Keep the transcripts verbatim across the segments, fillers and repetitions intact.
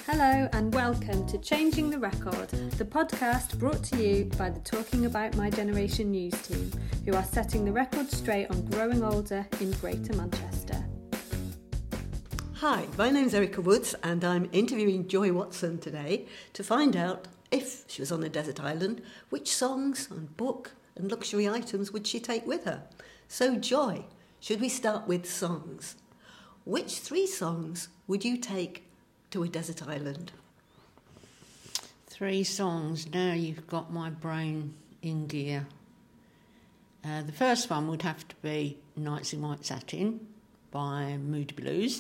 Hello and welcome to Changing the Record, the podcast brought to you by the Talking About My Generation news team, who are setting the record straight on growing older in Greater Manchester. Hi, my name's Erica Woods and I'm interviewing Joy Watson today to find out, if she was on a desert island, which songs and book and luxury items would she take with her. So Joy, should we start with songs? Which three songs would you take to a desert island? Three songs. Now you've got my brain in gear. Uh, the first one would have to be Nights in White Satin by Moody Blues.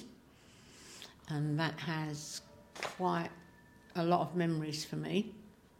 And that has quite a lot of memories for me.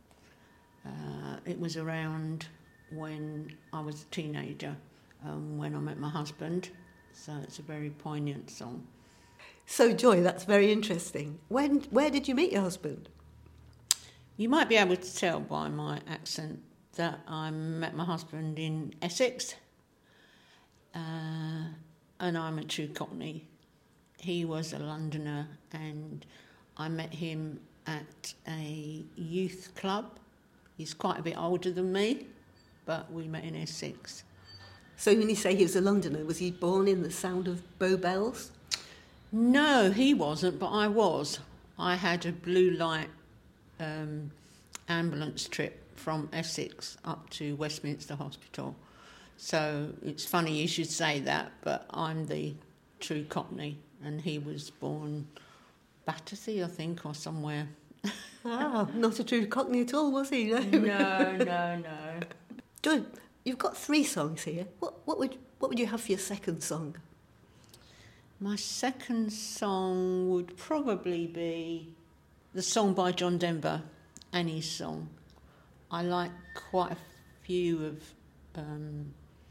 Uh, it was around when I was a teenager, um, when I met my husband. So it's a very poignant song. So, Joy, that's very interesting. When, where did you meet your husband? You might be able to tell by my accent that I met my husband in Essex, uh, and I'm a true Cockney. He was a Londoner, and I met him at a youth club. He's quite a bit older than me, but we met in Essex. So when you say he was a Londoner, was he born in the sound of Bow Bells? No, he wasn't, but I was. I had a blue light um, ambulance trip from Essex up to Westminster Hospital. So it's funny you should say that, but I'm the true Cockney, and he was born Battersea, I think, or somewhere. Ah, not a true Cockney at all, was he? No, no, no. no. Joy, you've got three songs here. What, what would what would you have for your second song? My second song would probably be the song by John Denver, Annie's Song. I like quite a few of um,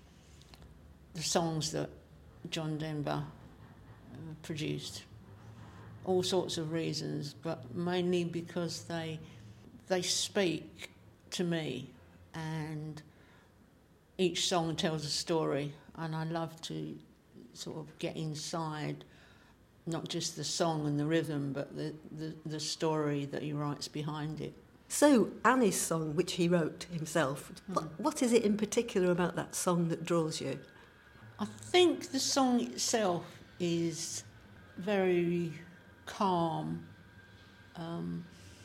the songs that John Denver uh, produced. All sorts of reasons, but mainly because they they speak to me, and each song tells a story, and I love to sort of get inside not just the song and the rhythm, but the, the, the story that he writes behind it. So, Annie's Song, which he wrote himself, mm. what, what is it in particular about that song that draws you? I think the song itself is very calm, um,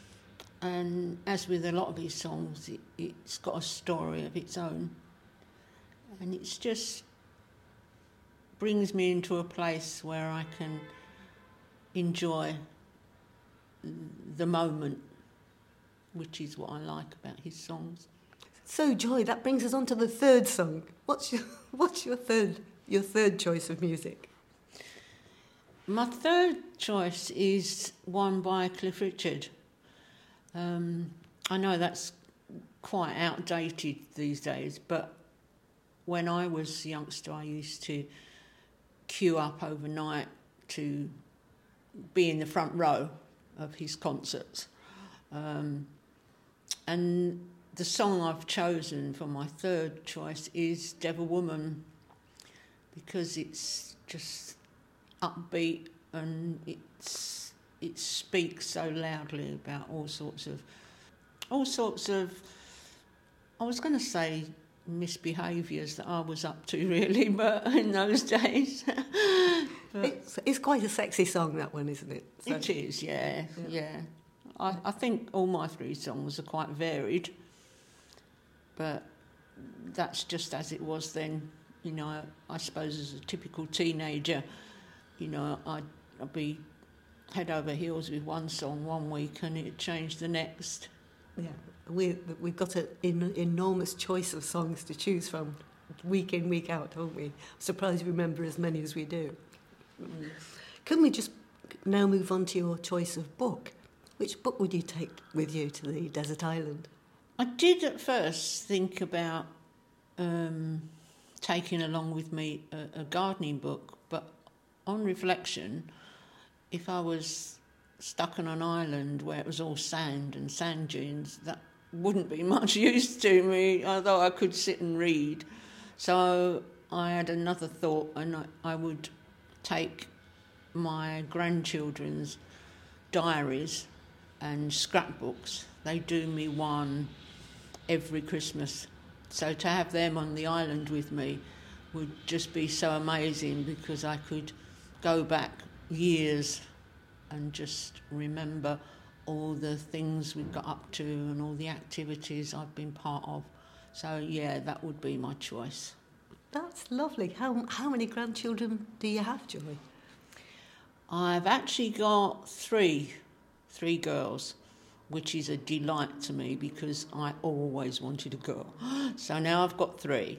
and as with a lot of his songs, it, it's got a story of its own, and it's just brings me into a place where I can enjoy the moment, which is what I like about his songs. So, Joy, that brings us on to the third song. What's your what's your third your third choice of music? My third choice is one by Cliff Richard. Um, I know that's quite outdated these days, but when I was a youngster, I used to queue up overnight to be in the front row of his concerts. Um, and the song I've chosen for my third choice is Devil Woman, because it's just upbeat and it's it speaks so loudly about all sorts of all sorts of I was going to say misbehaviours that I was up to, really, but in those days. but it's, it's quite a sexy song, that one, isn't it? So, it is, yeah, yeah. yeah. I, I think all my three songs are quite varied, but that's just as it was then. You know, I, I suppose as a typical teenager, you know, I'd, I'd be head over heels with one song one week and it'd change the next. Yeah, we, we've got an en- enormous choice of songs to choose from week in, week out, haven't we? I'm surprised we remember as many as we do. Mm. Can we just now move on to your choice of book? Which book would you take with you to the desert island? I did at first think about um, taking along with me a, a gardening book, but on reflection, if I was stuck on an island where it was all sand and sand dunes, that wouldn't be much use to me, although I could sit and read. So I had another thought, and I, I would take my grandchildren's diaries and scrapbooks. They do me one every Christmas. So to have them on the island with me would just be so amazing, because I could go back years and just remember all the things we got up to and all the activities I've been part of. So yeah, that would be my choice. That's lovely. How how many grandchildren do you have, Joy? I've actually got three, three girls, which is a delight to me because I always wanted a girl. So now I've got three,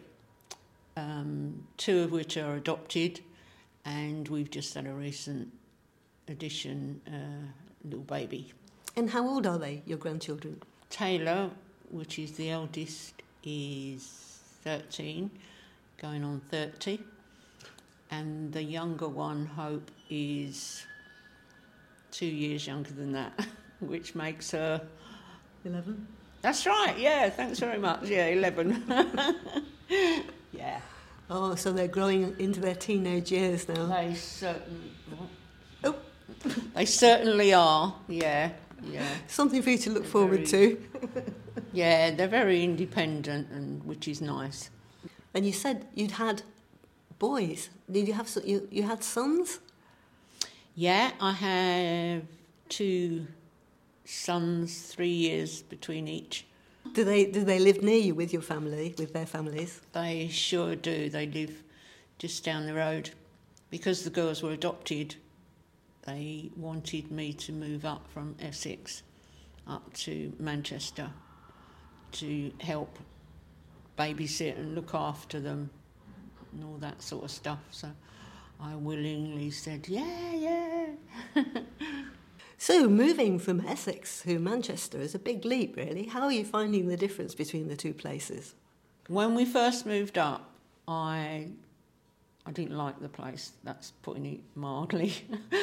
um, two of which are adopted, and we've just had a recent addition, uh, little baby. And how old are they, your grandchildren? Taylor, which is the eldest, is thirteen, going on thirty. And the younger one, Hope, is two years younger than that, which makes her... Eleven? That's right, yeah, thanks very much. Yeah, eleven. Yeah. Oh, so they're growing into their teenage years now. They certainly... Oh. They certainly are, yeah, yeah. Something for you to look They're forward very- to. Yeah, they're very independent, and which is nice. And you said you'd had boys. Did you have so- you you had sons? Yeah, I have two sons, three years between each. Do they do they live near you with your family, with their families? They sure do. They live just down the road. Because the girls were adopted, they wanted me to move up from Essex up to Manchester to help babysit and look after them and all that sort of stuff. So I willingly said, yeah, yeah. So moving from Essex to Manchester is a big leap, really. How are you finding the difference between the two places? When we first moved up, I I didn't like the place. That's putting it mildly.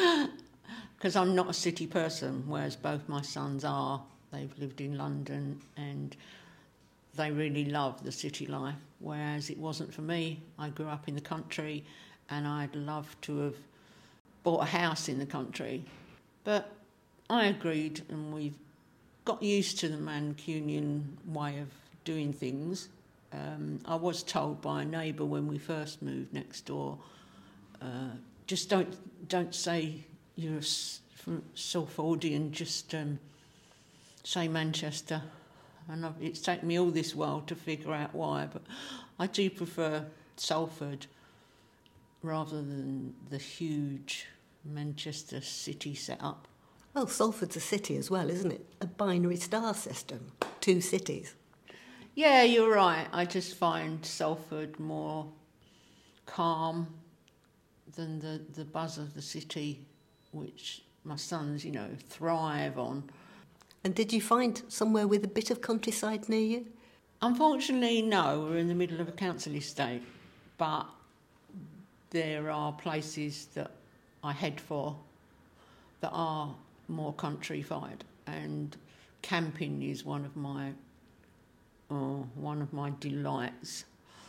Because I'm not a city person, whereas both my sons are. They've lived in London and they really love the city life, whereas it wasn't for me. I grew up in the country and I'd love to have bought a house in the country. But I agreed, and we've got used to the Mancunian way of doing things. Um, I was told by a neighbour when we first moved next door, uh, just don't don't say you're a s- from Salfordian, just um, say Manchester. And I've, it's taken me all this while to figure out why, but I do prefer Salford rather than the huge Manchester city setup. Well, Salford's a city as well, isn't it? A binary star system, two cities. Yeah, you're right. I just find Salford more calm than the, the buzz of the city, which my sons, you know, thrive on. And did you find somewhere with a bit of countryside near you? Unfortunately, no. We're in the middle of a council estate, but there are places that I head for that are more countrified, and camping is one of my oh, one of my delights.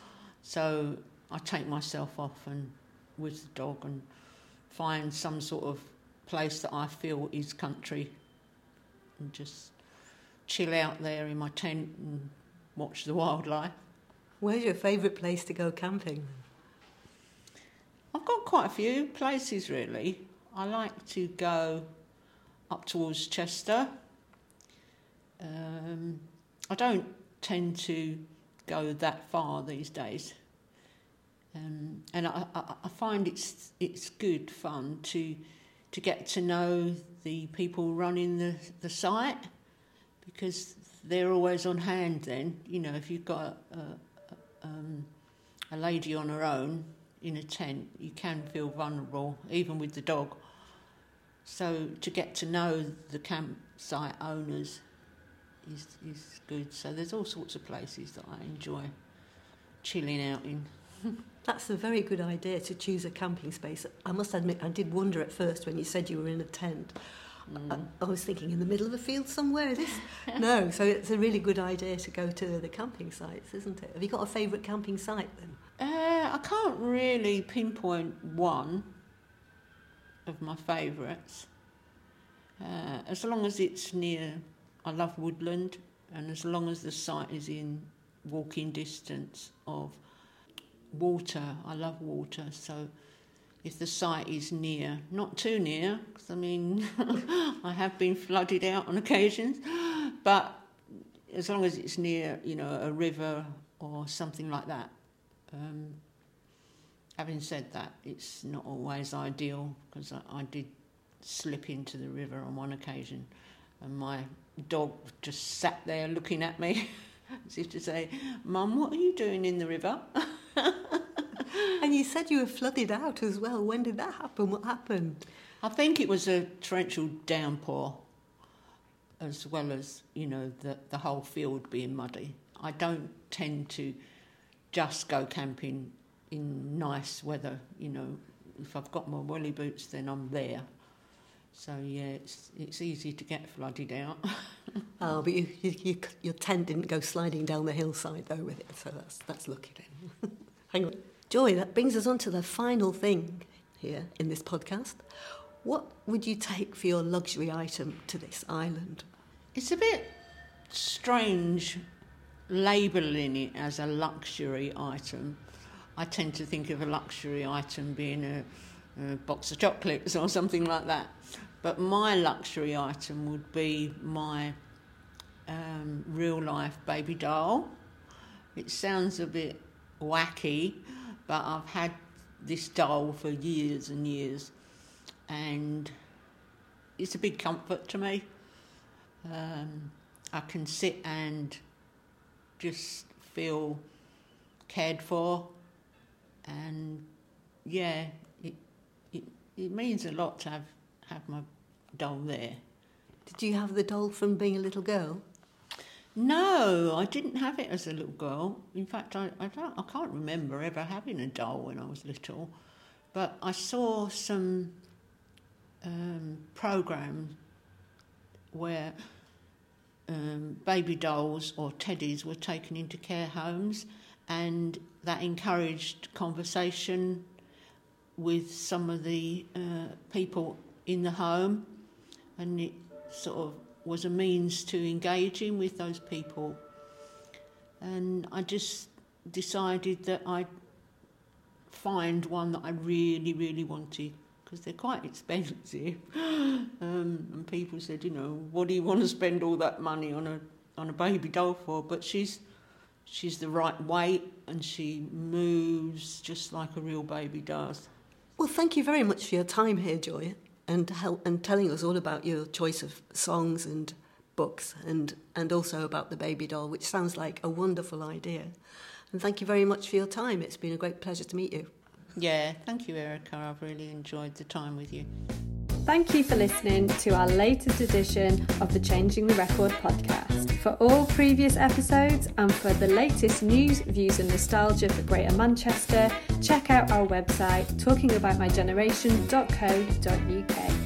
So I take myself off and with the dog and find some sort of place that I feel is country and just chill out there in my tent and watch the wildlife. Where's your favourite place to go camping? I've got quite a few places really. I like to go up towards Chester. Um, I don't tend to go that far these days. Um, and I, I, I find it's it's good fun to to get to know the people running the, the site, because they're always on hand then. You know, if you've got a, a, um, a lady on her own in a tent, you can feel vulnerable, even with the dog. So to get to know the campsite owners is is good. So there's all sorts of places that I enjoy chilling out in. That's a very good idea, to choose a camping space. I must admit, I did wonder at first when you said you were in a tent. Mm. I, I was thinking in the middle of a field somewhere. This no, so it's a really good idea to go to the camping sites, isn't it? Have you got a favourite camping site then? Uh, I can't really pinpoint one of my favourites. Uh, as long as it's near, I love woodland, and as long as the site is in walking distance of water, I love water, so if the site is near, not too near, because I mean, I have been flooded out on occasions, but as long as it's near, you know, a river or something like that. Um, having said that, it's not always ideal, because I, I did slip into the river on one occasion, and my dog just sat there looking at me as if to say, "Mum, what are you doing in the river?" And you said you were flooded out as well. When did that happen? What happened? I think it was a torrential downpour, as well as, you know, the, the whole field being muddy. I don't tend to just go camping in nice weather, you know. If I've got my welly boots, then I'm there. So, yeah, it's it's easy to get flooded out. Oh, but you, you, you, your tent didn't go sliding down the hillside, though, with it, so that's, that's lucky then. Hang on. Joy, that brings us on to the final thing here in this podcast. What would you take for your luxury item to this island? It's a bit strange labelling it as a luxury item. I tend to think of a luxury item being a, a box of chocolates or something like that. But my luxury item would be my um, real-life baby doll. It sounds a bit wacky, but I've had this doll for years and years, and it's a big comfort to me. Um, I can sit and just feel cared for, and yeah, it it, it means a lot to have, have my doll there. Did you have the doll from being a little girl? No, I didn't have it as a little girl. In fact, I, I don't, I can't remember ever having a doll when I was little. But I saw some um, programmes where um, baby dolls or teddies were taken into care homes, and that encouraged conversation with some of the uh, people in the home, and it sort of was a means to engaging with those people. And I just decided that I'd find one that I really, really wanted, because they're quite expensive. um, and people said, you know, what do you want to spend all that money on a on a baby doll for? But she's she's the right weight, and she moves just like a real baby does. Well, thank you very much for your time here, Joy, and help, and telling us all about your choice of songs and books, and, and also about the baby doll, which sounds like a wonderful idea. And thank you very much for your time. It's been a great pleasure to meet you. Yeah, thank you, Erica. I've really enjoyed the time with you. Thank you for listening to our latest edition of the Changing the Record podcast. For all previous episodes and for the latest news, views and nostalgia for Greater Manchester, check out our website talking about my generation dot co dot uk.